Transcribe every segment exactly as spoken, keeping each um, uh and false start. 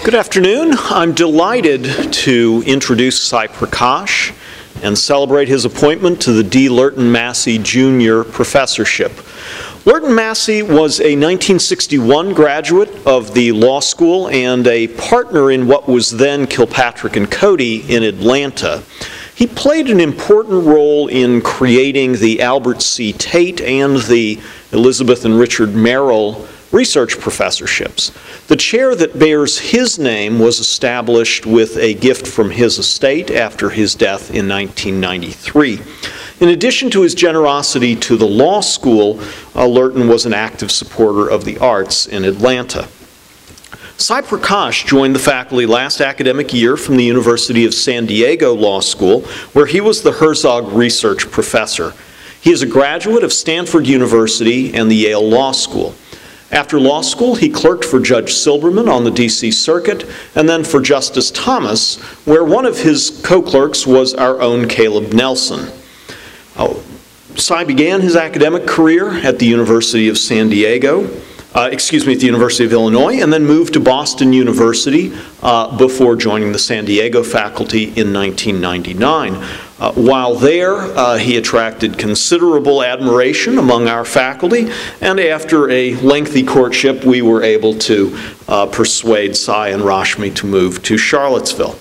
Good afternoon. I'm delighted to introduce Sai Prakash and celebrate his appointment to the D. Lurton Massey Junior Professorship. Lurton Massey was a nineteen sixty-one graduate of the law school and a partner in what was then Kilpatrick and Cody in Atlanta. He played an important role in creating the Albert C. Tate and the Elizabeth and Richard Merrill research professorships. The chair that bears his name was established with a gift from his estate after his death in nineteen ninety-three. In addition to his generosity to the law school, uh, Lurton was an active supporter of the arts in Atlanta. Sai Prakash joined the faculty last academic year from the University of San Diego Law School, where he was the Herzog Research Professor. He is a graduate of Stanford University and the Yale Law School. After law school, he clerked for Judge Silberman on the D C Circuit, and then for Justice Thomas, where one of his co-clerks was our own Caleb Nelson. Oh, Sai began his academic career at the University of San Diego, uh, excuse me, at the University of Illinois, and then moved to Boston University uh, before joining the San Diego faculty in nineteen ninety-nine. Uh, while there, uh, he attracted considerable admiration among our faculty, and after a lengthy courtship, we were able to uh, persuade Sai and Rashmi to move to Charlottesville.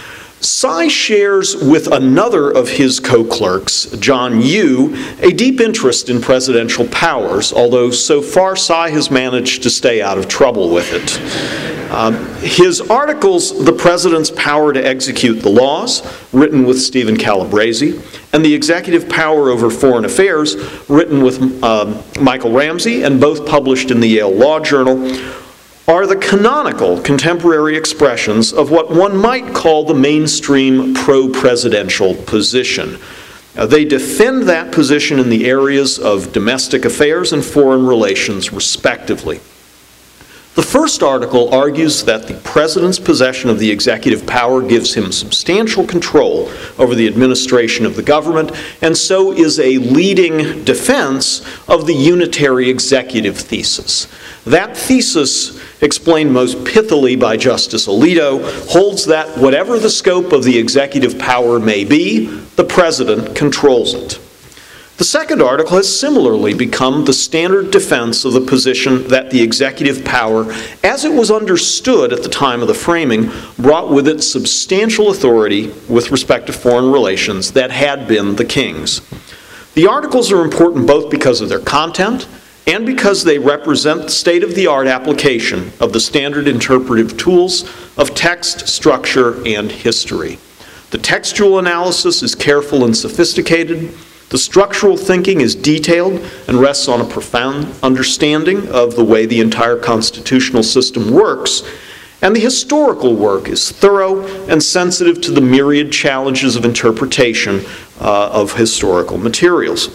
Sai shares with another of his co-clerks, John Yoo, a deep interest in presidential powers, although so far Sai has managed to stay out of trouble with it. Um, his articles, The President's Power to Execute the Laws, written with Stephen Calabresi, and The Executive Power Over Foreign Affairs, written with um, Michael Ramsey, and both published in the Yale Law Journal, are the canonical contemporary expressions of what one might call the mainstream pro-presidential position. Uh, they defend that position in the areas of domestic affairs and foreign relations, respectively. The first article argues that the president's possession of the executive power gives him substantial control over the administration of the government, and so is a leading defense of the unitary executive thesis. That thesis, explained most pithily by Justice Alito, holds that whatever the scope of the executive power may be, the president controls it. The second article has similarly become the standard defense of the position that the executive power, as it was understood at the time of the framing, brought with it substantial authority with respect to foreign relations that had been the king's. The articles are important both because of their content and because they represent state-of-the-art application of the standard interpretive tools of text, structure, and history. The textual analysis is careful and sophisticated. The structural thinking is detailed and rests on a profound understanding of the way the entire constitutional system works, and the historical work is thorough and sensitive to the myriad challenges of interpretation uh, of historical materials.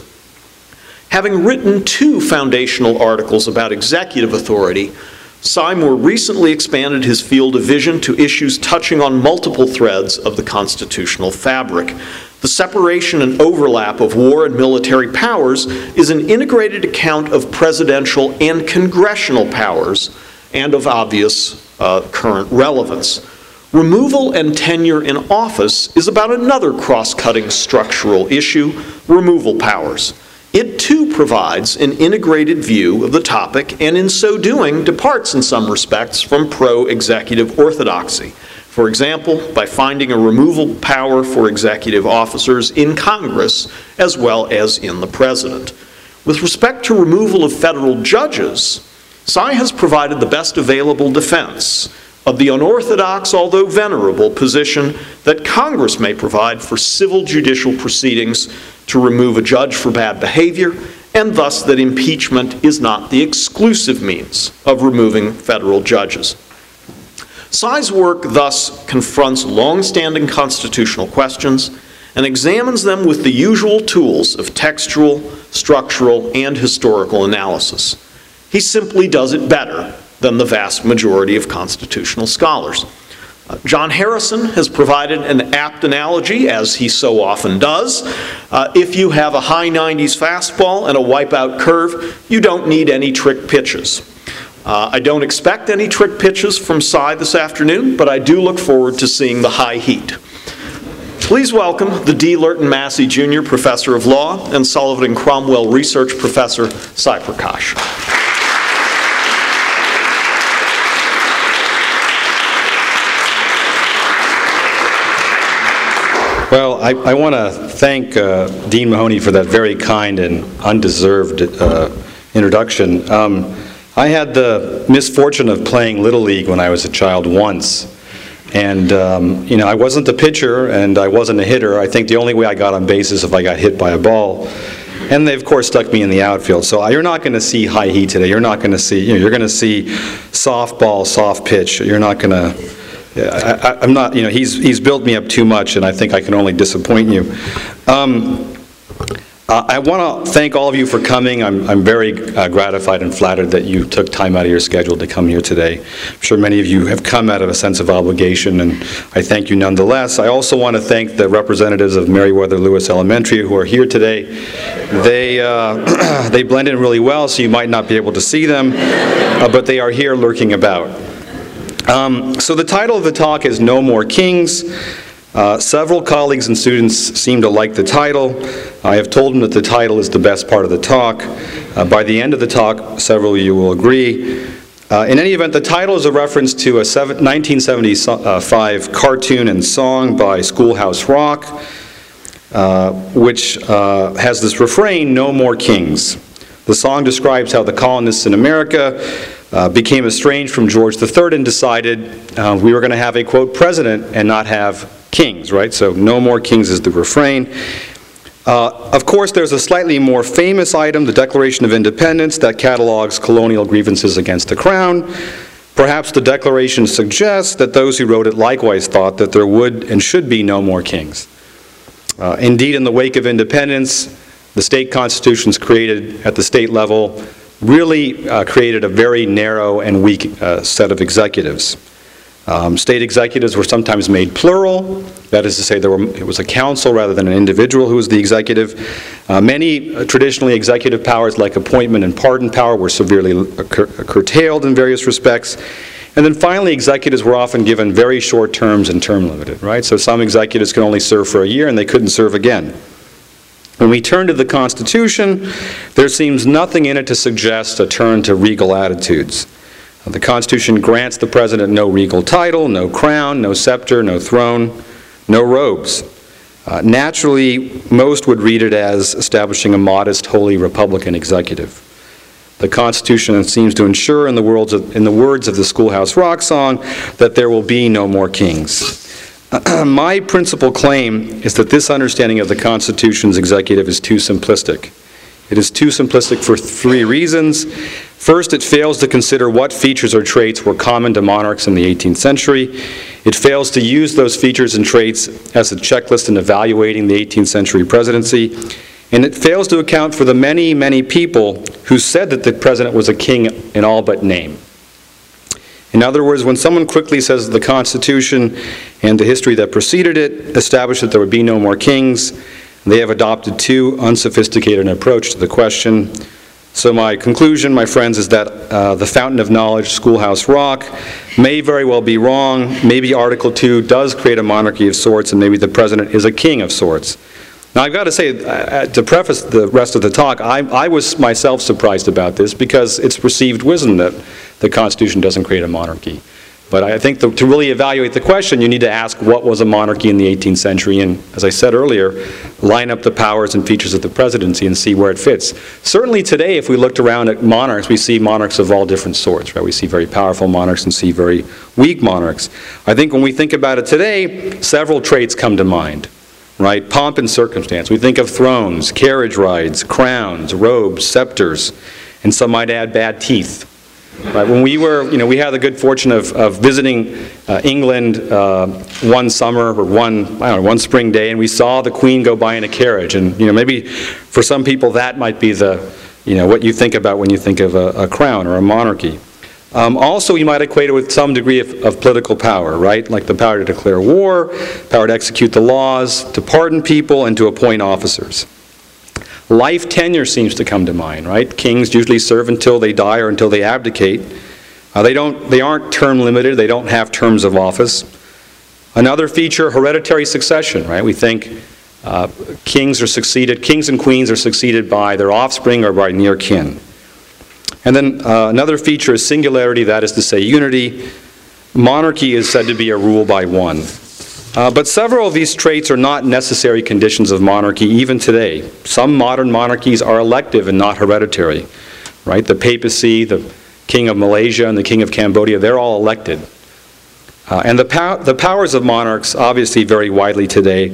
Having written two foundational articles about executive authority, Sai more recently expanded his field of vision to issues touching on multiple threads of the constitutional fabric. The separation and overlap of war and military powers is an integrated account of presidential and congressional powers and of obvious uh, current relevance. Removal and tenure in office is about another cross-cutting structural issue, removal powers. It too provides an integrated view of the topic and in so doing departs in some respects from pro-executive orthodoxy. For example, by finding a removal power for executive officers in Congress as well as in the President. With respect to removal of federal judges, Sai has provided the best available defense of the unorthodox, although venerable, position that Congress may provide for civil judicial proceedings to remove a judge for bad behavior, and thus that impeachment is not the exclusive means of removing federal judges. Sai's work thus confronts long-standing constitutional questions and examines them with the usual tools of textual, structural, and historical analysis. He simply does it better than the vast majority of constitutional scholars. Uh, John Harrison has provided an apt analogy, as he so often does. Uh, if you have a high nineties fastball and a wipeout curve, you don't need any trick pitches. Uh, I don't expect any trick pitches from Cy this afternoon, but I do look forward to seeing the high heat. Please welcome the D. Lurton Massey Junior Professor of Law and Sullivan and Cromwell Research Professor, Cy Prakash. Well, I, I want to thank uh, Dean Mahoney for that very kind and undeserved uh, introduction. Um, I had the misfortune of playing Little League when I was a child once. And, um, you know, I wasn't the pitcher and I wasn't a hitter. I think the only way I got on base is if I got hit by a ball. And they, of course, stuck me in the outfield. So you're not going to see high heat today. You're not going to see, you know, you're going to see softball, soft pitch. You're not going to... I, I, I'm not, you know, he's, he's built me up too much, and I think I can only disappoint you. Um, uh, I want to thank all of you for coming. I'm, I'm very uh, gratified and flattered that you took time out of your schedule to come here today. I'm sure many of you have come out of a sense of obligation, and I thank you nonetheless. I also want to thank the representatives of Meriwether Lewis Elementary who are here today. They, uh, they blend in really well, so you might not be able to see them, uh, but they are here lurking about. Um, so the title of the talk is No More Kings. Uh, several colleagues and students seem to like the title. I have told them that the title is the best part of the talk. Uh, by the end of the talk, several of you will agree. Uh, in any event, the title is a reference to a nineteen seventy-five cartoon and song by Schoolhouse Rock, uh, which uh, has this refrain, No More Kings. The song describes how the colonists in America Uh, became estranged from George the Third and decided uh, we were going to have a, quote, president and not have kings, right? So no more kings is the refrain. Uh, of course, there's a slightly more famous item, the Declaration of Independence, that catalogs colonial grievances against the crown. Perhaps the Declaration suggests that those who wrote it likewise thought that there would and should be no more kings. Uh, indeed, in the wake of independence, the state constitutions created at the state level really uh, created a very narrow and weak uh, set of executives. Um, state executives were sometimes made plural, that is to say there were, it was a council rather than an individual who was the executive. Uh, many uh, traditionally executive powers like appointment and pardon power were severely cur curtailed in various respects. And then finally, executives were often given very short terms and term limited, right? So some executives could only serve for a year and they couldn't serve again. When we turn to the Constitution, there seems nothing in it to suggest a turn to regal attitudes. The Constitution grants the president no regal title, no crown, no scepter, no throne, no robes. Uh, naturally, most would read it as establishing a modest, wholly Republican executive. The Constitution seems to ensure, in the, words of, in the words of the Schoolhouse Rock song, that there will be no more kings. My principal claim is that this understanding of the Constitution's executive is too simplistic. It is too simplistic for three reasons. First, it fails to consider what features or traits were common to monarchs in the eighteenth century. It fails to use those features and traits as a checklist in evaluating the eighteenth century presidency. And it fails to account for the many, many people who said that the president was a king in all but name. In other words, when someone quickly says the Constitution and the history that preceded it established that there would be no more kings, they have adopted too unsophisticated an approach to the question. So my conclusion, my friends, is that uh, the fountain of knowledge, Schoolhouse Rock, may very well be wrong. Maybe Article two does create a monarchy of sorts, and maybe the president is a king of sorts. Now, I've got to say, uh, to preface the rest of the talk, I, I was myself surprised about this because it's perceived wisdom that the Constitution doesn't create a monarchy. But I think the, to really evaluate the question, you need to ask what was a monarchy in the eighteenth century, and as I said earlier, line up the powers and features of the presidency and see where it fits. Certainly today, if we looked around at monarchs, we see monarchs of all different sorts, right? We see very powerful monarchs and see very weak monarchs. I think when we think about it today, several traits come to mind. Right? Pomp and circumstance. We think of thrones, carriage rides, crowns, robes, scepters, and some might add bad teeth. Right? When we were, you know, we had the good fortune of, of visiting uh, England uh, one summer or one, I don't know, one spring day, and we saw the Queen go by in a carriage. And, you know, maybe for some people that might be the, you know, what you think about when you think of a, a crown or a monarchy. Um, also, you might equate it with some degree of, of political power, right? Like the power to declare war, power to execute the laws, to pardon people, and to appoint officers. Life tenure seems to come to mind, right? Kings usually serve until they die or until they abdicate. Uh, they don't, they aren't term limited, they don't have terms of office. Another feature, hereditary succession, right? We think uh, kings are succeeded, kings and queens are succeeded by their offspring or by near kin. And then uh, another feature is singularity, that is to say unity. Monarchy is said to be a rule by one. Uh, but several of these traits are not necessary conditions of monarchy even today. Some modern monarchies are elective and not hereditary, right? The papacy, the king of Malaysia and the king of Cambodia, they're all elected. Uh, and the, pow the powers of monarchs obviously vary widely today.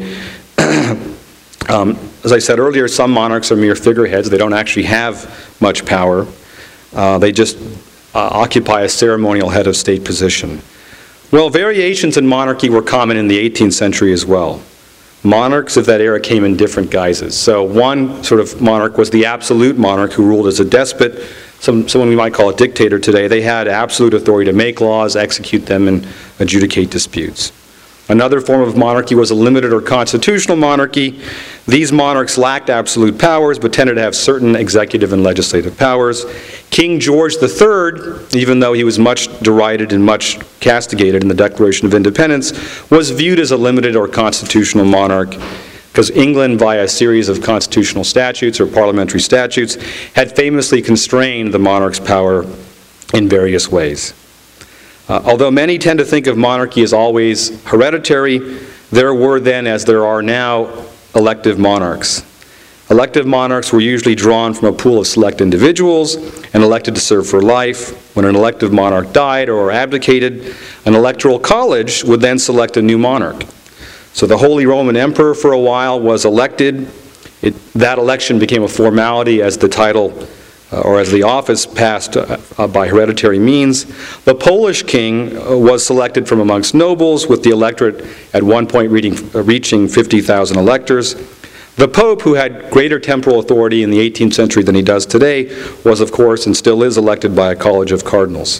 um, as I said earlier, some monarchs are mere figureheads. They don't actually have much power. Uh, they just uh, occupy a ceremonial head of state position. Well, variations in monarchy were common in the eighteenth century as well. Monarchs of that era came in different guises. So one sort of monarch was the absolute monarch who ruled as a despot, some, someone we might call a dictator today. They had absolute authority to make laws, execute them, and adjudicate disputes. Another form of monarchy was a limited or constitutional monarchy. These monarchs lacked absolute powers, but tended to have certain executive and legislative powers. King George the Third, even though he was much derided and much castigated in the Declaration of Independence, was viewed as a limited or constitutional monarch, because England, via a series of constitutional statutes or parliamentary statutes, had famously constrained the monarch's power in various ways. Uh, although many tend to think of monarchy as always hereditary, there were then, as there are now, elective monarchs. Elective monarchs were usually drawn from a pool of select individuals and elected to serve for life. When an elective monarch died or abdicated, an electoral college would then select a new monarch. So the Holy Roman Emperor for a while was elected. It, that election became a formality as the title Uh, or as the office passed uh, uh, by hereditary means. The Polish king uh, was selected from amongst nobles, with the electorate at one point reading, uh, reaching fifty thousand electors. The Pope, who had greater temporal authority in the eighteenth century than he does today, was of course and still is elected by a college of cardinals.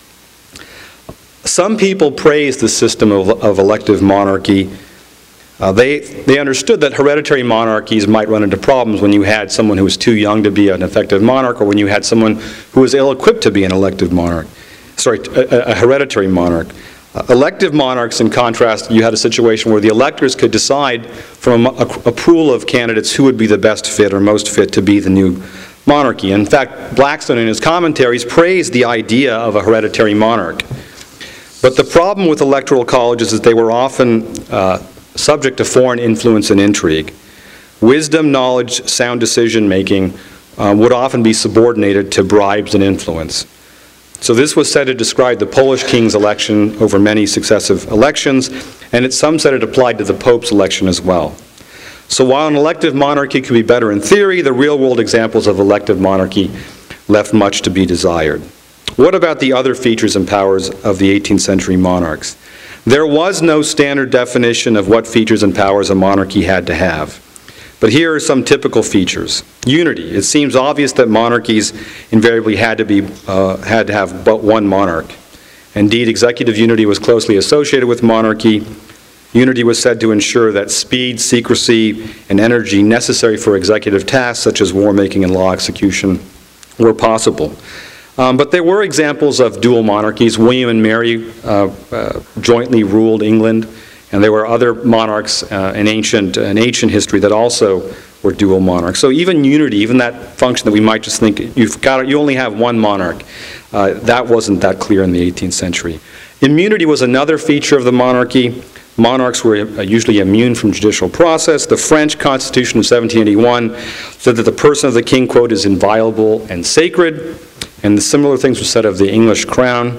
Some people praise the system of, of elective monarchy. Uh, they, they understood that hereditary monarchies might run into problems when you had someone who was too young to be an effective monarch, or when you had someone who was ill-equipped to be an elective monarch. Sorry, a, a hereditary monarch. Uh, elective monarchs, in contrast, you had a situation where the electors could decide from a, a, a pool of candidates who would be the best fit or most fit to be the new monarchy. In fact, Blackstone in his commentaries praised the idea of a hereditary monarch. But the problem with electoral colleges is they were often uh, subject to foreign influence and intrigue. Wisdom, knowledge, sound decision-making uh, would often be subordinated to bribes and influence. So this was said to describe the Polish king's election over many successive elections, and it, some said it applied to the Pope's election as well. So while an elective monarchy could be better in theory, the real-world examples of elective monarchy left much to be desired. What about the other features and powers of the eighteenth century monarchs? There was no standard definition of what features and powers a monarchy had to have. But here are some typical features. Unity. It seems obvious that monarchies invariably had to, be, uh, had to have but one monarch. Indeed, executive unity was closely associated with monarchy. Unity was said to ensure that speed, secrecy, and energy necessary for executive tasks, such as war-making and law execution, were possible. Um, but there were examples of dual monarchies. William and Mary uh, uh, jointly ruled England, and there were other monarchs uh, in, ancient, in ancient history that also were dual monarchs. So even unity, even that function that we might just think you've got, you only have one monarch, uh, that wasn't that clear in the eighteenth century. Immunity was another feature of the monarchy. Monarchs were usually immune from judicial process. The French Constitution of seventeen eighty-one said that the person of the king, quote, is inviolable and sacred. And the similar things were said of the English crown.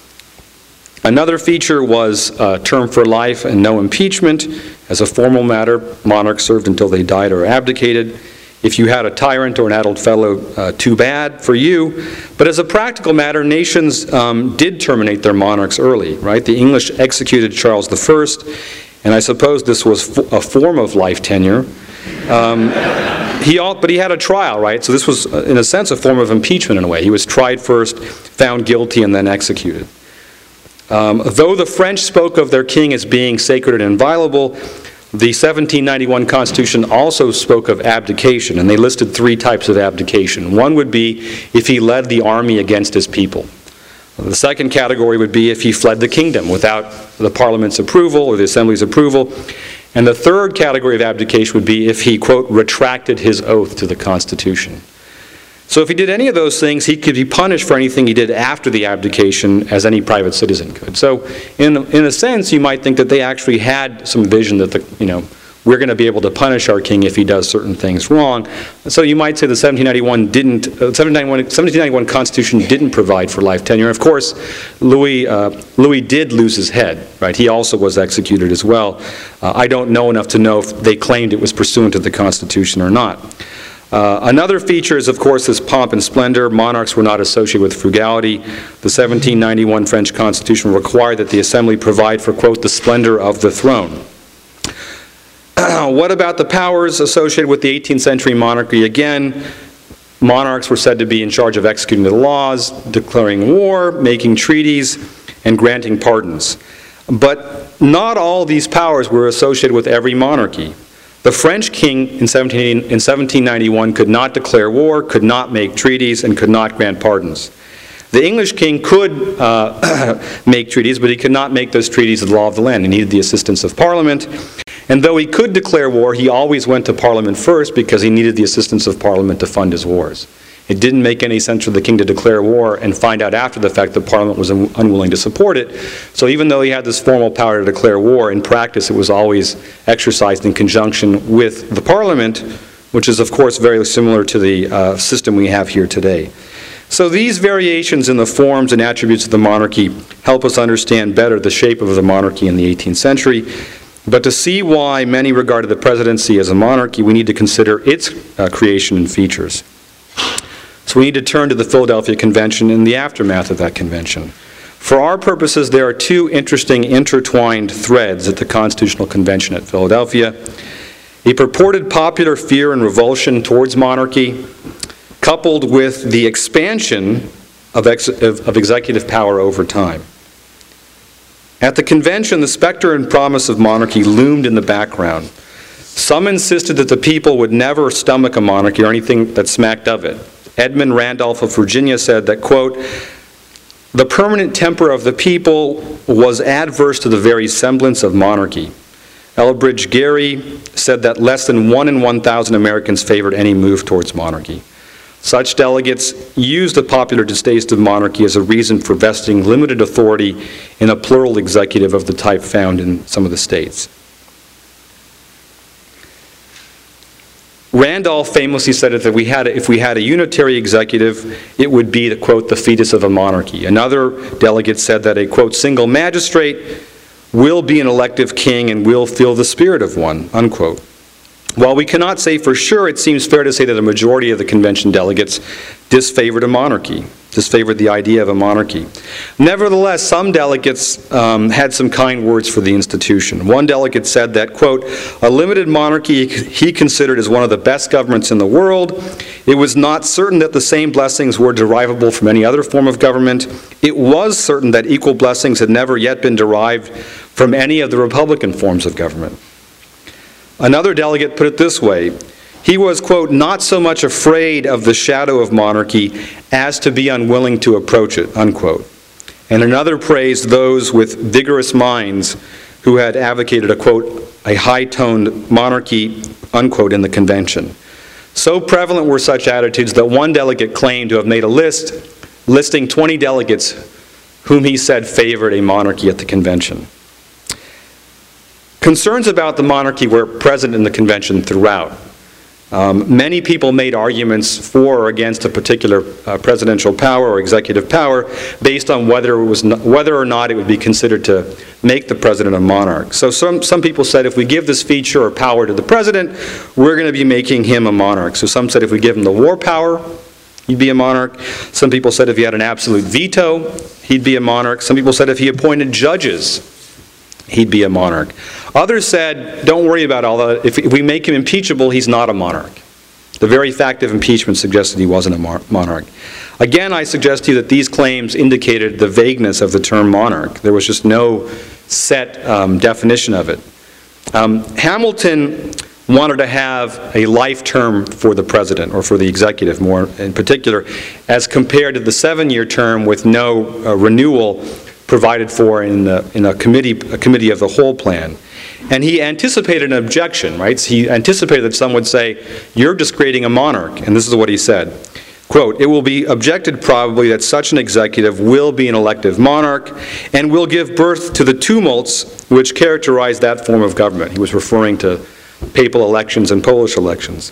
Another feature was uh, term for life and no impeachment. As a formal matter, monarchs served until they died or abdicated. If you had a tyrant or an adult fellow, uh, too bad for you. But as a practical matter, nations um, did terminate their monarchs early, right? The English executed Charles the First, and I suppose this was a form of life tenure. Um, he all, but he had a trial, right? So this was, in a sense, a form of impeachment in a way. He was tried first, found guilty, and then executed. Um, though the French spoke of their king as being sacred and inviolable, the seventeen ninety-one Constitution also spoke of abdication, and they listed three types of abdication. One would be if he led the army against his people. The second category would be if he fled the kingdom without the Parliament's approval or the Assembly's approval. And the third category of abdication would be if he, quote, retracted his oath to the Constitution. So if he did any of those things, he could be punished for anything he did after the abdication as any private citizen could. So in, in a sense, you might think that they actually had some vision that, the, you know, we're going to be able to punish our king if he does certain things wrong. So you might say the seventeen ninety-one didn't, uh, seventeen ninety-one, seventeen ninety-one Constitution didn't provide for life tenure. Of course, Louis, uh, Louis did lose his head, right? He also was executed as well. Uh, I don't know enough to know if they claimed it was pursuant to the Constitution or not. Uh, another feature is, of course, this pomp and splendor. Monarchs were not associated with frugality. The seventeen ninety-one French Constitution required that the Assembly provide for, quote, the splendor of the throne. What about the powers associated with the eighteenth century monarchy? Again, monarchs were said to be in charge of executing the laws, declaring war, making treaties, and granting pardons. But not all these powers were associated with every monarchy. The French king in seventeen ninety-one could not declare war, could not make treaties, and could not grant pardons. The English king could uh, make treaties, but he could not make those treaties the law of the land. He needed the assistance of Parliament. And though he could declare war, he always went to Parliament first because he needed the assistance of Parliament to fund his wars. It didn't make any sense for the king to declare war and find out after the fact that Parliament was un unwilling to support it. So even though he had this formal power to declare war, in practice it was always exercised in conjunction with the Parliament, which is of course very similar to the uh, system we have here today. So these variations in the forms and attributes of the monarchy help us understand better the shape of the monarchy in the eighteenth century. But to see why many regarded the presidency as a monarchy, we need to consider its uh, creation and features. So we need to turn to the Philadelphia Convention and the aftermath of that convention. For our purposes, there are two interesting intertwined threads at the Constitutional Convention at Philadelphia: a purported popular fear and revulsion towards monarchy, coupled with the expansion of, ex of, of executive power over time. At the convention, the specter and promise of monarchy loomed in the background. Some insisted that the people would never stomach a monarchy or anything that smacked of it. Edmund Randolph of Virginia said that, quote, the permanent temper of the people was adverse to the very semblance of monarchy. Elbridge Gerry said that less than one in one thousand Americans favored any move towards monarchy. Such delegates used the popular distaste of monarchy as a reason for vesting limited authority in a plural executive of the type found in some of the states. Randolph famously said that we had a, if we had a unitary executive, it would be, the, quote, the fetus of a monarchy. Another delegate said that a, quote, single magistrate will be an elective king and will feel the spirit of one, unquote. While we cannot say for sure, it seems fair to say that a majority of the convention delegates disfavored a monarchy, disfavored the idea of a monarchy. Nevertheless, some delegates um, had some kind words for the institution. One delegate said that, quote, a limited monarchy he considered as one of the best governments in the world. It was not certain that the same blessings were derivable from any other form of government. It was certain that equal blessings had never yet been derived from any of the republican forms of government. Another delegate put it this way: he was, quote, not so much afraid of the shadow of monarchy as to be unwilling to approach it, unquote. And another praised those with vigorous minds who had advocated a, quote, a high-toned monarchy, unquote, in the convention. So prevalent were such attitudes that one delegate claimed to have made a list listing twenty delegates whom he said favored a monarchy at the convention. Concerns about the monarchy were present in the convention throughout. Um, many people made arguments for or against a particular uh, presidential power or executive power based on whether it was not, whether or not it would be considered to make the president a monarch. So some, some people said if we give this feature or power to the president, we're going to be making him a monarch. So some said if we give him the war power, he'd be a monarch. Some people said if he had an absolute veto, he'd be a monarch. Some people said if he appointed judges, he'd be a monarch. Others said, don't worry about all that. If, if we make him impeachable, he's not a monarch. The very fact of impeachment suggested he wasn't a monarch. Again, I suggest to you that these claims indicated the vagueness of the term monarch. There was just no set um, definition of it. Um, Hamilton wanted to have a life term for the president, or for the executive more in particular, as compared to the seven-year term with no uh, renewal provided for in, the, in a, committee, a committee of the whole plan. And he anticipated an objection, right? So he anticipated that some would say, you're just creating a monarch. And this is what he said. Quote, "It will be objected probably that such an executive will be an elective monarch and will give birth to the tumults which characterize that form of government." He was referring to papal elections and Polish elections.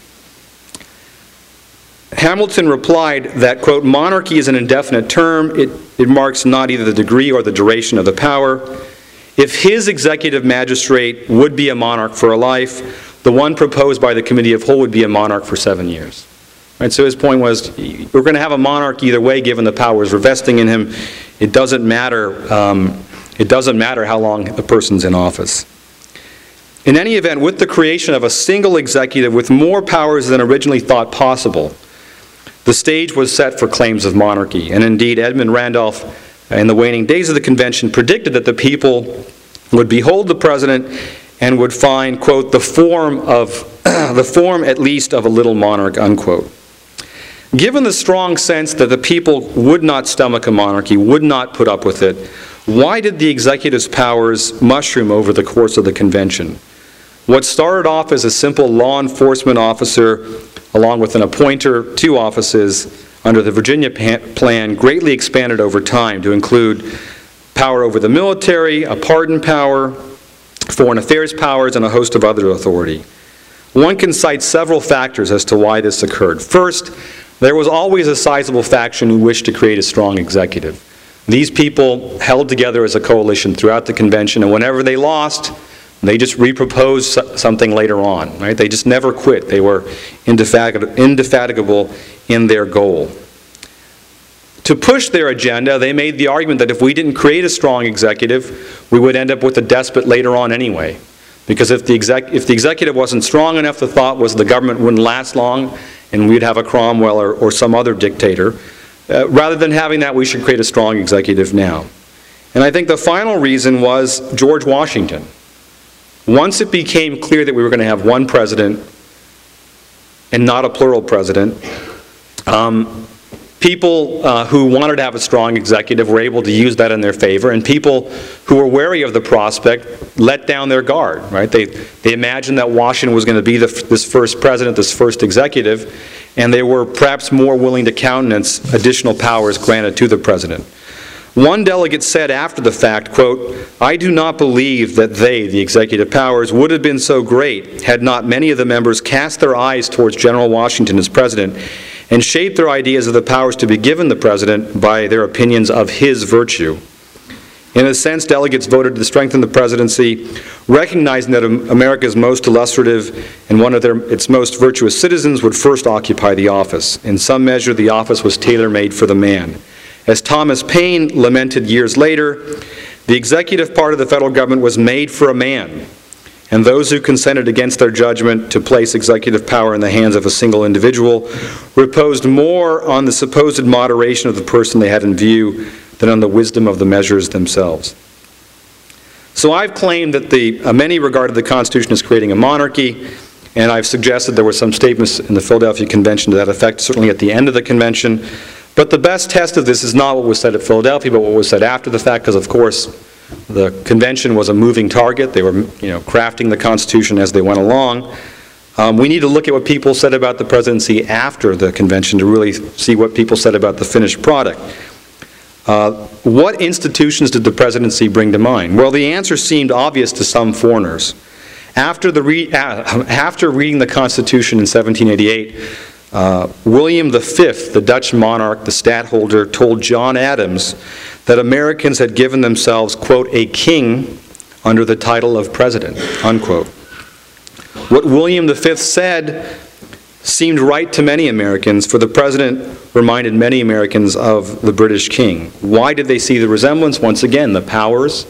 Hamilton replied that, quote, "Monarchy is an indefinite term. It, it marks not either the degree or the duration of the power. If his executive magistrate would be a monarch for a life, the one proposed by the Committee of Whole would be a monarch for seven years. Right, so his point was, we're going to have a monarch either way, given the powers we're vesting in him. It doesn't matter. Um, it doesn't matter how long the person's in office. In any event, with the creation of a single executive with more powers than originally thought possible, the stage was set for claims of monarchy. And indeed, Edmund Randolph, in the waning days of the convention, predicted that the people would behold the president and would find, quote, the form of, the form at least of a little monarch, unquote. Given the strong sense that the people would not stomach a monarchy, would not put up with it, why did the executive's powers mushroom over the course of the convention? What started off as a simple law enforcement officer, along with an appointer to offices under the Virginia plan, greatly expanded over time to include power over the military, a pardon power, foreign affairs powers, and a host of other authority. One can cite several factors as to why this occurred. First, there was always a sizable faction who wished to create a strong executive. These people held together as a coalition throughout the convention, and whenever they lost, they just reproposed something later on, right? They just never quit. They were indefatigable in their goal. To push their agenda, they made the argument that if we didn't create a strong executive, we would end up with a despot later on anyway. Because if the, exec if the executive wasn't strong enough, the thought was the government wouldn't last long, and we'd have a Cromwell or, or some other dictator. Uh, rather than having that, we should create a strong executive now. And I think the final reason was George Washington. Once it became clear that we were going to have one president and not a plural president, um, people uh, who wanted to have a strong executive were able to use that in their favor, and people who were wary of the prospect let down their guard, right? They, they imagined that Washington was going to be the, this first president, this first executive, and they were perhaps more willing to countenance additional powers granted to the president. One delegate said after the fact, quote, "I do not believe that they, the executive powers, would have been so great had not many of the members cast their eyes towards General Washington as president and shaped their ideas of the powers to be given the president by their opinions of his virtue." In a sense, delegates voted to strengthen the presidency, recognizing that America's most illustrative and one of their, its most virtuous citizens would first occupy the office. In some measure, the office was tailor-made for the man. As Thomas Paine lamented years later, the executive part of the federal government was made for a man, and those who consented against their judgment to place executive power in the hands of a single individual reposed more on the supposed moderation of the person they had in view than on the wisdom of the measures themselves. So I've claimed that the, uh, many regarded the Constitution as creating a monarchy, and I've suggested there were some statements in the Philadelphia Convention to that effect, certainly at the end of the convention. But the best test of this is not what was said at Philadelphia, but what was said after the fact, because of course the convention was a moving target. They were, you know, crafting the Constitution as they went along. Um, we need to look at what people said about the presidency after the convention to really see what people said about the finished product. Uh, what institutions did the presidency bring to mind? Well, the answer seemed obvious to some foreigners. After, the re uh, after reading the Constitution in seventeen eighty-eight, uh, William the Fifth, the Dutch monarch, the stadtholder, told John Adams that Americans had given themselves, quote, a king under the title of president, unquote. What William the Fifth said seemed right to many Americans, for the president reminded many Americans of the British king. Why did they see the resemblance? Once again, the powers,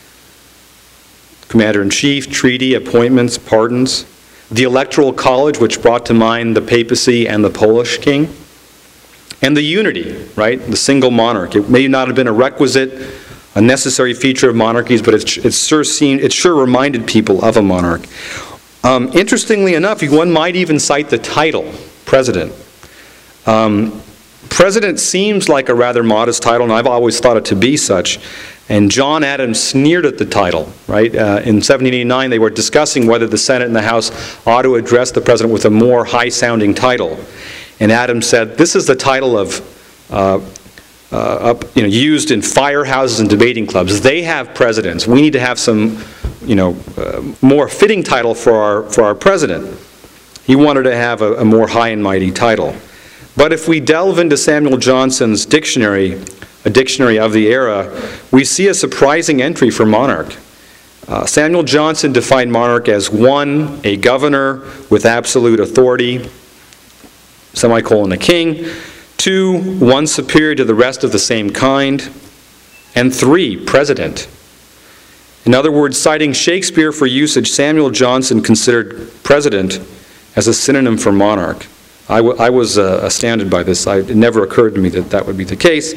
commander-in-chief, treaty, appointments, pardons, the electoral college, which brought to mind the papacy and the Polish king, and the unity, right, the single monarch. It may not have been a requisite, a necessary feature of monarchies, but it, it, sure, seemed, it sure reminded people of a monarch. Um, interestingly enough, one might even cite the title, president. Um, president seems like a rather modest title, and I've always thought it to be such. And John Adams sneered at the title, right? Uh, in seventeen eighty-nine, they were discussing whether the Senate and the House ought to address the president with a more high-sounding title. And Adams said, this is the title of, uh, uh, up, you know, used in firehouses and debating clubs. They have presidents. We need to have some, you know, uh, more fitting title for our, for our president. He wanted to have a, a more high and mighty title. But if we delve into Samuel Johnson's dictionary, a dictionary of the era, we see a surprising entry for monarch. Uh, Samuel Johnson defined monarch as one, a governor with absolute authority, semicolon, a king, two, one superior to the rest of the same kind, and three, president. In other words, citing Shakespeare for usage, Samuel Johnson considered president as a synonym for monarch. I, w I was uh, astounded by this. I, it never occurred to me that that would be the case.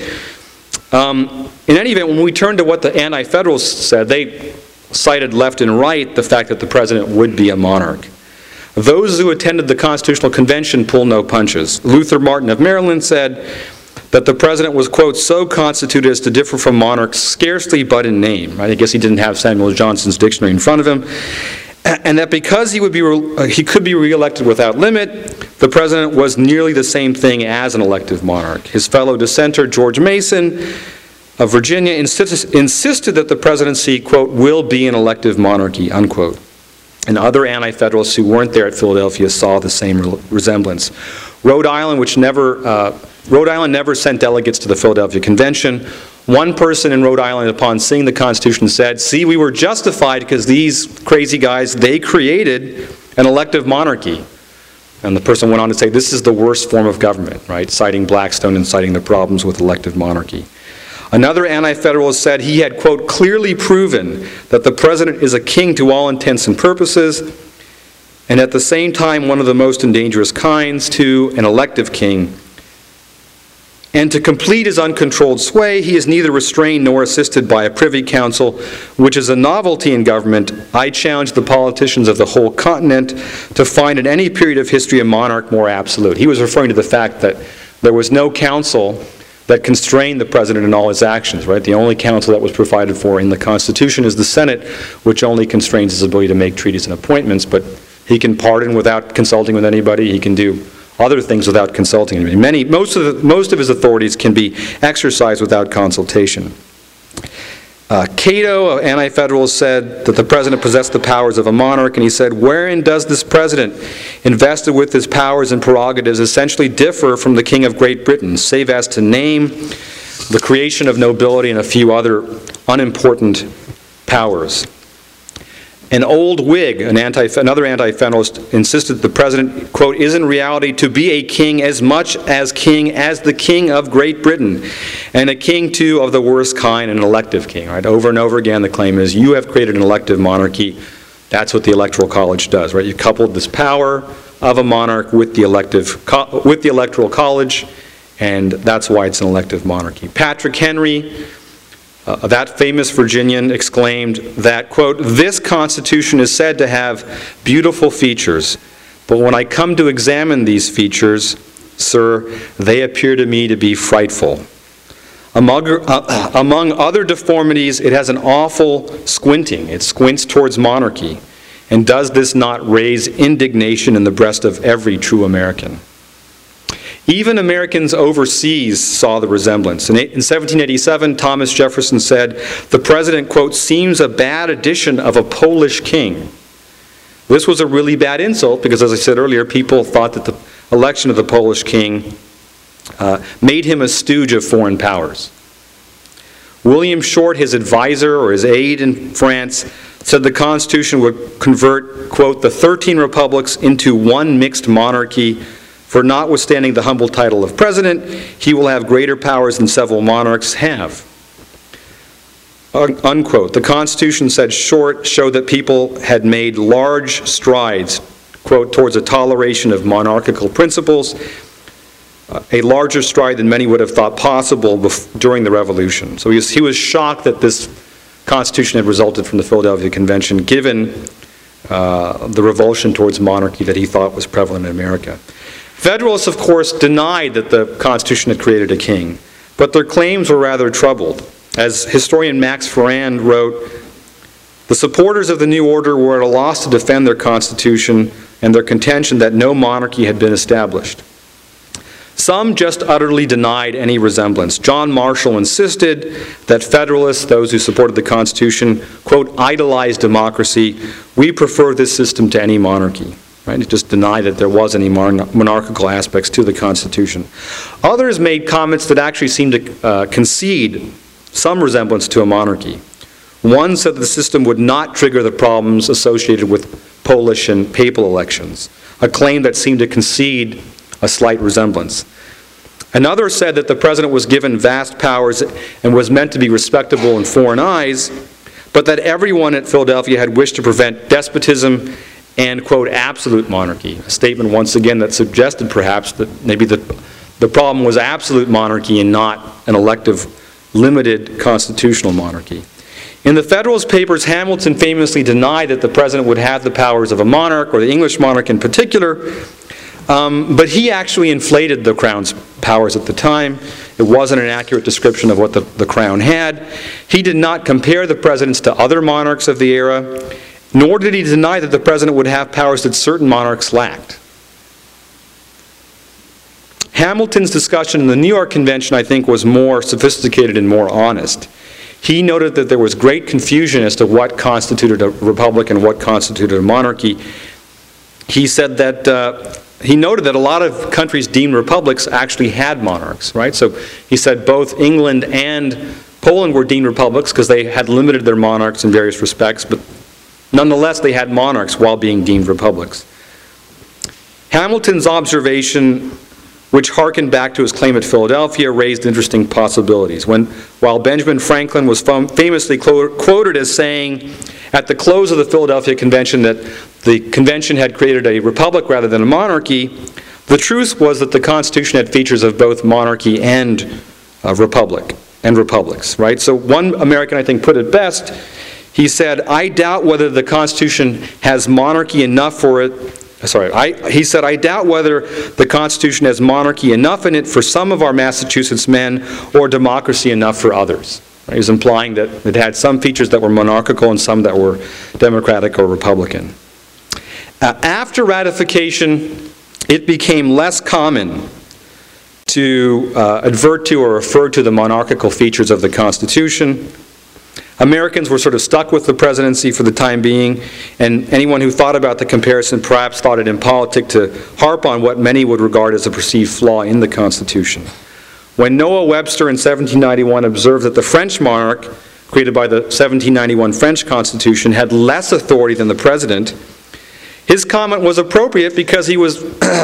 Um, in any event, when we turn to what the Anti-Federalists said, they cited left and right the fact that the president would be a monarch. Those who attended the Constitutional Convention pull no punches. Luther Martin of Maryland said that the president was, quote, so constituted as to differ from monarchs scarcely but in name. Right? I guess he didn't have Samuel Johnson's dictionary in front of him. And that because he would be re he could be reelected without limit, the president was nearly the same thing as an elective monarch. His fellow dissenter, George Mason of Virginia, insisted, insisted that the presidency, quote, will be an elective monarchy, unquote. And other Anti-Federalists who weren't there at Philadelphia saw the same re resemblance. Rhode Island, which never, uh, Rhode Island never sent delegates to the Philadelphia Convention. One person in Rhode Island, upon seeing the Constitution, said, see, we were justified because these crazy guys, they created an elective monarchy. And the person went on to say, this is the worst form of government, right? Citing Blackstone and citing the problems with elective monarchy. Another Anti-Federalist said he had, quote, clearly proven that the president is a king to all intents and purposes, and at the same time one of the most dangerous kinds, to an elective king. And to complete his uncontrolled sway, he is neither restrained nor assisted by a privy council, which is a novelty in government. I challenge the politicians of the whole continent to find in any period of history a monarch more absolute. He was referring to the fact that there was no council that constrained the president in all his actions, right? The only council that was provided for in the Constitution is the Senate, which only constrains his ability to make treaties and appointments, but he can pardon without consulting with anybody. He can do other things without consulting anybody. Many, most of, the, most of his authorities can be exercised without consultation. Uh, Cato, an Anti-Federalist, said that the president possessed the powers of a monarch, and he said, wherein does this president, invested with his powers and prerogatives, essentially differ from the King of Great Britain, save as to name, the creation of nobility, and a few other unimportant powers? An old Whig, an anti, another Anti-Federalist, insisted that the president, quote, is in reality to be a king as much as king as the King of Great Britain, and a king, too, of the worst kind, an elective king. Right? Over and over again, the claim is, you have created an elective monarchy. That's what the Electoral College does. Right? You coupled this power of a monarch with the, elective, with the Electoral College, and that's why it's an elective monarchy. Patrick Henry, Uh, that famous Virginian, exclaimed that, quote, this Constitution is said to have beautiful features, but when I come to examine these features, sir, they appear to me to be frightful. Among, uh, among other deformities, it has an awful squinting. It squints towards monarchy. And does this not raise indignation in the breast of every true American? Even Americans overseas saw the resemblance. In seventeen eighty-seven, Thomas Jefferson said, the president, quote, seems a bad edition of a Polish king. This was a really bad insult because, as I said earlier, people thought that the election of the Polish king uh, made him a stooge of foreign powers. William Short, his advisor or his aide in France, said the Constitution would convert, quote, the thirteen republics into one mixed monarchy. For notwithstanding the humble title of president, he will have greater powers than several monarchs have. Unquote. The Constitution, said Short, showed that people had made large strides, quote, towards a toleration of monarchical principles, uh, a larger stride than many would have thought possible during the Revolution. So he was, he was shocked that this Constitution had resulted from the Philadelphia Convention, given uh, the revulsion towards monarchy that he thought was prevalent in America. Federalists, of course, denied that the Constitution had created a king, but their claims were rather troubled. As historian Max Ferrand wrote, the supporters of the new order were at a loss to defend their Constitution and their contention that no monarchy had been established. Some just utterly denied any resemblance. John Marshall insisted that Federalists, those who supported the Constitution, quote, idolized democracy. We prefer this system to any monarchy. Right? It just denied that there was any monarchical aspects to the Constitution. Others made comments that actually seemed to uh, concede some resemblance to a monarchy. One said that the system would not trigger the problems associated with Polish and papal elections, a claim that seemed to concede a slight resemblance. Another said that the president was given vast powers and was meant to be respectable in foreign eyes, but that everyone at Philadelphia had wished to prevent despotism and, quote, absolute monarchy, a statement once again that suggested perhaps that maybe the, the problem was absolute monarchy and not an elective, limited constitutional monarchy. In the Federalist Papers, Hamilton famously denied that the president would have the powers of a monarch, or the English monarch in particular, um, but he actually inflated the crown's powers at the time. It wasn't an accurate description of what the, the crown had. He did not compare the presidents to other monarchs of the era, nor did he deny that the president would have powers that certain monarchs lacked. Hamilton's discussion in the New York Convention, I think, was more sophisticated and more honest. He noted that there was great confusion as to what constituted a republic and what constituted a monarchy. He said that, uh, he noted that a lot of countries deemed republics actually had monarchs, right? So he said both England and Poland were deemed republics because they had limited their monarchs in various respects, but nonetheless they had monarchs while being deemed republics. Hamilton's observation, which harkened back to his claim at Philadelphia, raised interesting possibilities. When, while Benjamin Franklin was fam famously quoted as saying at the close of the Philadelphia Convention that the convention had created a republic rather than a monarchy, the truth was that the Constitution had features of both monarchy and uh, republic, and republics, right? So one American, I think, put it best. He said, I doubt whether the Constitution has monarchy enough for it Sorry, I, he said, I doubt whether the Constitution has monarchy enough in it for some of our Massachusetts men or democracy enough for others. He was implying that it had some features that were monarchical and some that were democratic or republican. Uh, after ratification, it became less common to uh, advert to or refer to the monarchical features of the Constitution. Americans were sort of stuck with the presidency for the time being, and anyone who thought about the comparison perhaps thought it impolitic to harp on what many would regard as a perceived flaw in the Constitution. When Noah Webster in seventeen ninety-one observed that the French monarch, created by the seventeen ninety-one French Constitution, had less authority than the president, his comment was appropriate because he was,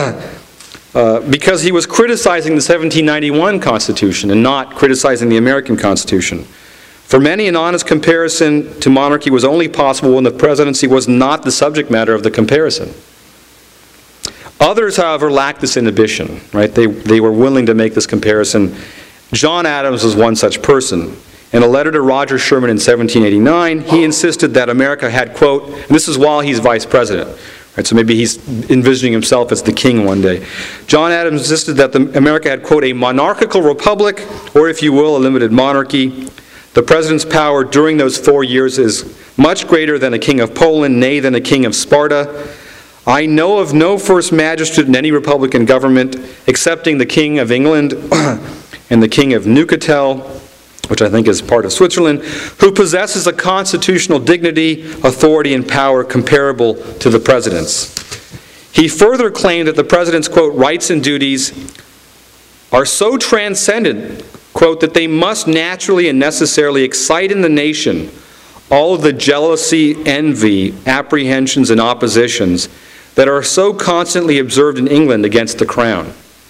uh, because he was criticizing the seventeen ninety-one Constitution and not criticizing the American Constitution. For many, an honest comparison to monarchy was only possible when the presidency was not the subject matter of the comparison. Others, however, lacked this inhibition, right? They, they were willing to make this comparison. John Adams was one such person. In a letter to Roger Sherman in seventeen eighty-nine, he insisted that America had, quote, and this is while he's vice president, right? So maybe he's envisioning himself as the king one day. John Adams insisted that the, America had, quote, a monarchical republic, or if you will, a limited monarchy. The president's power during those four years is much greater than a king of Poland, nay, than a king of Sparta. I know of no first magistrate in any republican government, excepting the king of England and the king of Neuchâtel, which I think is part of Switzerland, who possesses a constitutional dignity, authority, and power comparable to the president's. He further claimed that the president's, quote, rights and duties are so transcendent, quote, that they must naturally and necessarily excite in the nation all of the jealousy, envy, apprehensions, and oppositions that are so constantly observed in England against the crown.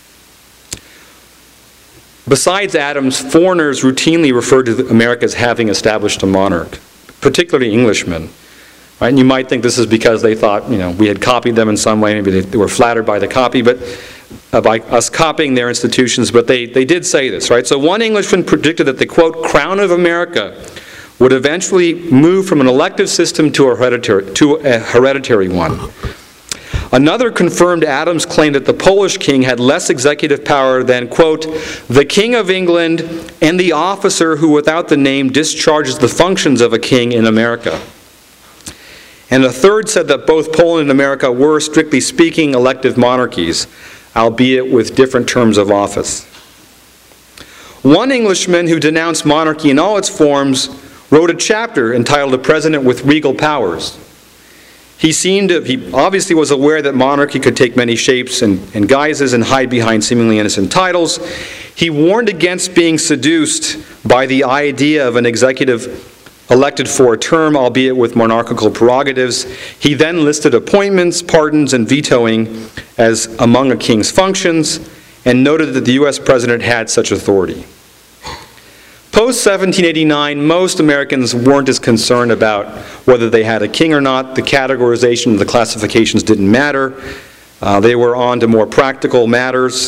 Besides Adams, foreigners routinely referred to America as having established a monarch, particularly Englishmen. Right? And you might think this is because they thought, you know, we had copied them in some way, maybe they, they were flattered by the copy, but Uh, by us copying their institutions, but they, they did say this, right? So one Englishman predicted that the, quote, crown of America would eventually move from an elective system to a hereditary, to a hereditary one. Another confirmed Adams claim that the Polish king had less executive power than, quote, the King of England and the officer who without the name discharges the functions of a king in America. And a third said that both Poland and America were, strictly speaking, elective monarchies, albeit with different terms of office. One Englishman who denounced monarchy in all its forms wrote a chapter entitled "A President with Regal Powers." He seemed to, he obviously was aware that monarchy could take many shapes and, and guises and hide behind seemingly innocent titles. He warned against being seduced by the idea of an executive elected for a term, albeit with monarchical prerogatives. He then listed appointments, pardons, and vetoing as among a king's functions, and noted that the U S president had such authority. Post seventeen eighty-nine, most Americans weren't as concerned about whether they had a king or not. The categorization of the classifications didn't matter. Uh, they were on to more practical matters.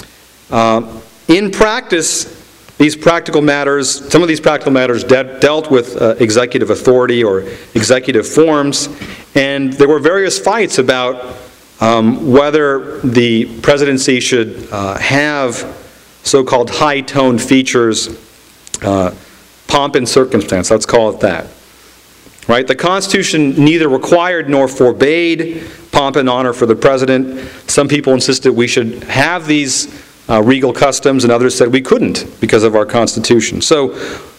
Uh, in practice, these practical matters, some of these practical matters de- dealt with uh, executive authority or executive forms, and there were various fights about um, whether the presidency should uh, have so-called high-toned features, uh, pomp and circumstance, let's call it that. Right? The Constitution neither required nor forbade pomp and honor for the president. Some people insisted we should have these uh, regal customs, and others said we couldn't because of our Constitution. So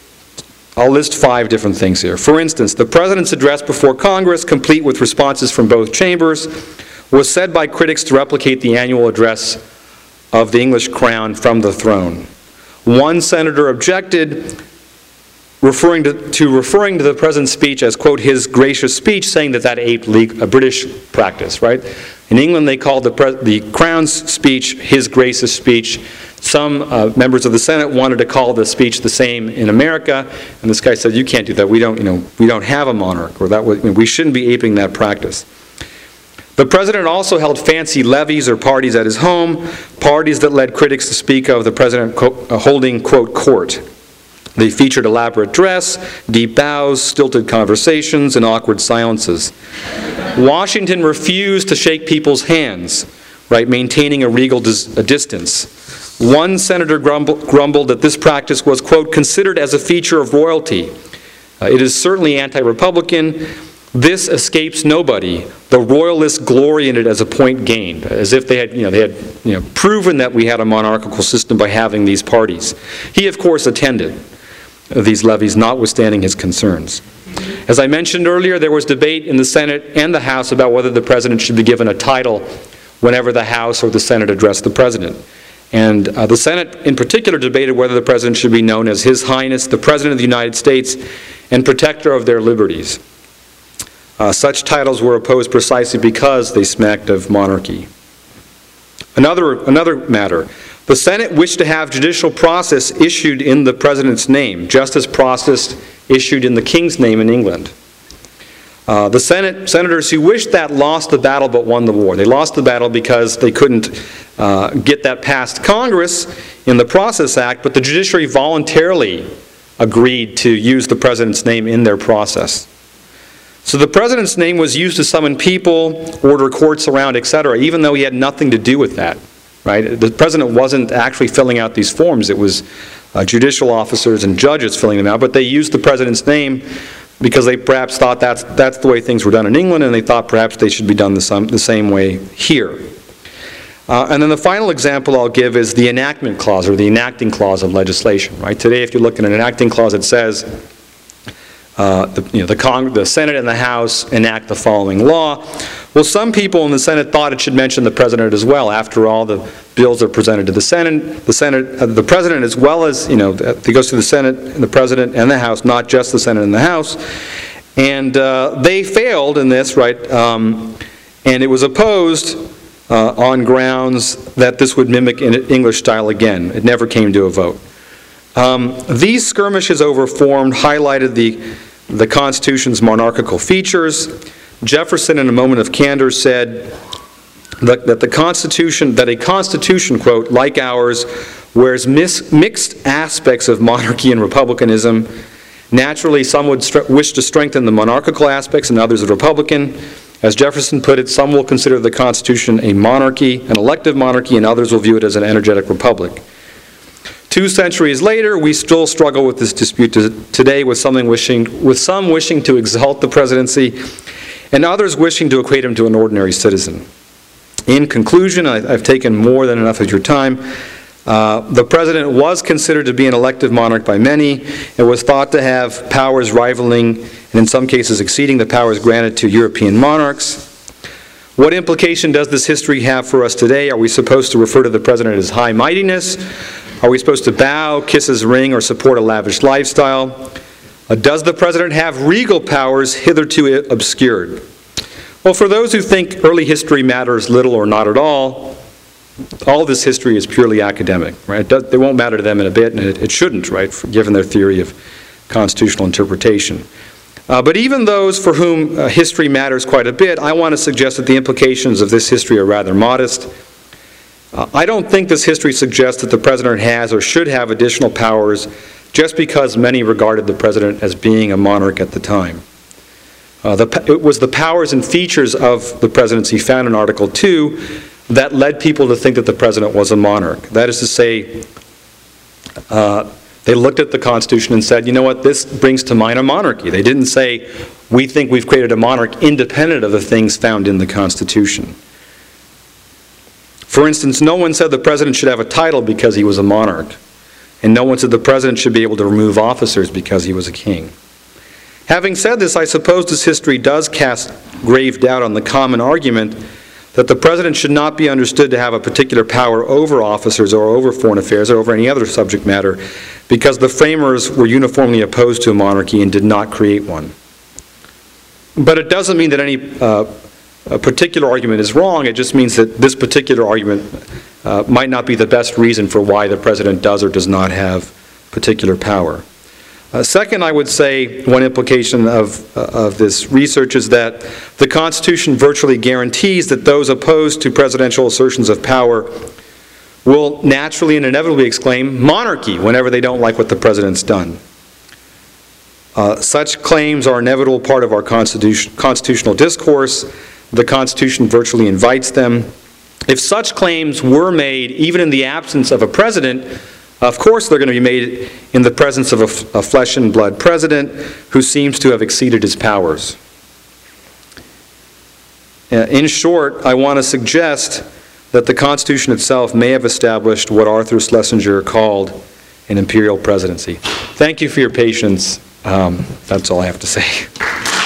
I'll list five different things here. For instance, the president's address before Congress, complete with responses from both chambers, was said by critics to replicate the annual address of the English crown from the throne. One senator objected, referring to, to referring to the president's speech as, quote, his gracious speech, saying that that aped a British practice, right? In England, they called the, pre- the crown's speech his gracious speech. Some uh, members of the Senate wanted to call the speech the same in America, and this guy said, you can't do that. We don't, you know, we don't have a monarch, or that was, we shouldn't be aping that practice. The president also held fancy levees or parties at his home, parties that led critics to speak of the president holding, quote, court. They featured elaborate dress, deep bows, stilted conversations, and awkward silences. Washington refused to shake people's hands, right, maintaining a regal dis- a distance. One senator grumble, grumbled that this practice was, quote, considered as a feature of royalty. Uh, it is certainly anti-Republican. This escapes nobody. The royalists glory in it as a point gained, as if they had, you know, they had, you know, proven that we had a monarchical system by having these parties. He, of course, attended these levees, notwithstanding his concerns. As I mentioned earlier, there was debate in the Senate and the House about whether the president should be given a title whenever the House or the Senate addressed the president. And uh, the Senate in particular debated whether the president should be known as His Highness, the President of the United States, and protector of their liberties. Uh, such titles were opposed precisely because they smacked of monarchy. Another, another matter. The Senate wished to have judicial process issued in the president's name, just as process issued in the king's name in England. Uh, the Senate senators who wished that lost the battle but won the war. They lost the battle because they couldn't uh, get that past Congress in the Process Act, but the judiciary voluntarily agreed to use the president's name in their process. So the president's name was used to summon people, order courts around, et cetera, even though he had nothing to do with that. Right? The president wasn't actually filling out these forms. It was uh, judicial officers and judges filling them out, but they used the president's name because they perhaps thought that's, that's the way things were done in England, and they thought perhaps they should be done the, some, the same way here. Uh, and then the final example I'll give is the enactment clause, or the enacting clause of legislation. Right? Today, if you look at an enacting clause, it says uh, the, you know, the, Cong- the Senate and the House enact the following law. Well, some people in the Senate thought it should mention the president as well. After all, the bills are presented to the Senate, the Senate, uh, the president, as well as, you know, it goes to the Senate, and the president, and the House, not just the Senate and the House. And uh, they failed in this, right? Um, and it was opposed uh, on grounds that this would mimic English style again. It never came to a vote. Um, these skirmishes over form highlighted the the Constitution's monarchical features. Jefferson, in a moment of candor, said that, that the Constitution, that a Constitution, quote, like ours, wears mis- mixed aspects of monarchy and republicanism, Naturally, some would wish to strengthen the monarchical aspects and others the Republican. As Jefferson put it, some will consider the Constitution a monarchy, an elective monarchy, and others will view it as an energetic republic. Two centuries later, we still struggle with this dispute today, with, something wishing, with some wishing to exalt the presidency and others wishing to equate him to an ordinary citizen. In conclusion, I, I've taken more than enough of your time. Uh, the president was considered to be an elective monarch by many and was thought to have powers rivaling and in some cases exceeding the powers granted to European monarchs. What implication does this history have for us today? Are we supposed to refer to the president as high mightiness? Are we supposed to bow, kiss his ring, or support a lavish lifestyle? Uh, does the president have regal powers hitherto obscured? Well, for those who think early history matters little or not at all, all this history is purely academic, right? It, does, it won't matter to them in a bit, and it, it shouldn't, right, given their theory of constitutional interpretation. Uh, but even those for whom uh, history matters quite a bit, I want to suggest that the implications of this history are rather modest. Uh, I don't think this history suggests that the president has or should have additional powers just because many regarded the president as being a monarch at the time. Uh, the, it was the powers and features of the presidency found in Article two that led people to think that the president was a monarch. That is to say, uh, they looked at the Constitution and said, you know what, this brings to mind a monarchy. They didn't say, we think we've created a monarch independent of the things found in the Constitution. For instance, no one said the president should have a title because he was a monarch. And no one said the president should be able to remove officers because he was a king. Having said this, I suppose this history does cast grave doubt on the common argument that the president should not be understood to have a particular power over officers or over foreign affairs or over any other subject matter because the framers were uniformly opposed to a monarchy and did not create one. But it doesn't mean that any uh, a particular argument is wrong. It just means that this particular argument uh, might not be the best reason for why the president does or does not have particular power. Uh, second, I would say one implication of, uh, of this research is that the Constitution virtually guarantees that those opposed to presidential assertions of power will naturally and inevitably exclaim monarchy whenever they don't like what the president's done. Uh, such claims are an inevitable part of our constitution, constitutional discourse. The Constitution virtually invites them. If such claims were made, even in the absence of a president, of course they're going to be made in the presence of a, a flesh and blood president who seems to have exceeded his powers. Uh, in short, I want to suggest that the Constitution itself may have established what Arthur Schlesinger called an imperial presidency. Thank you for your patience. Um, that's all I have to say.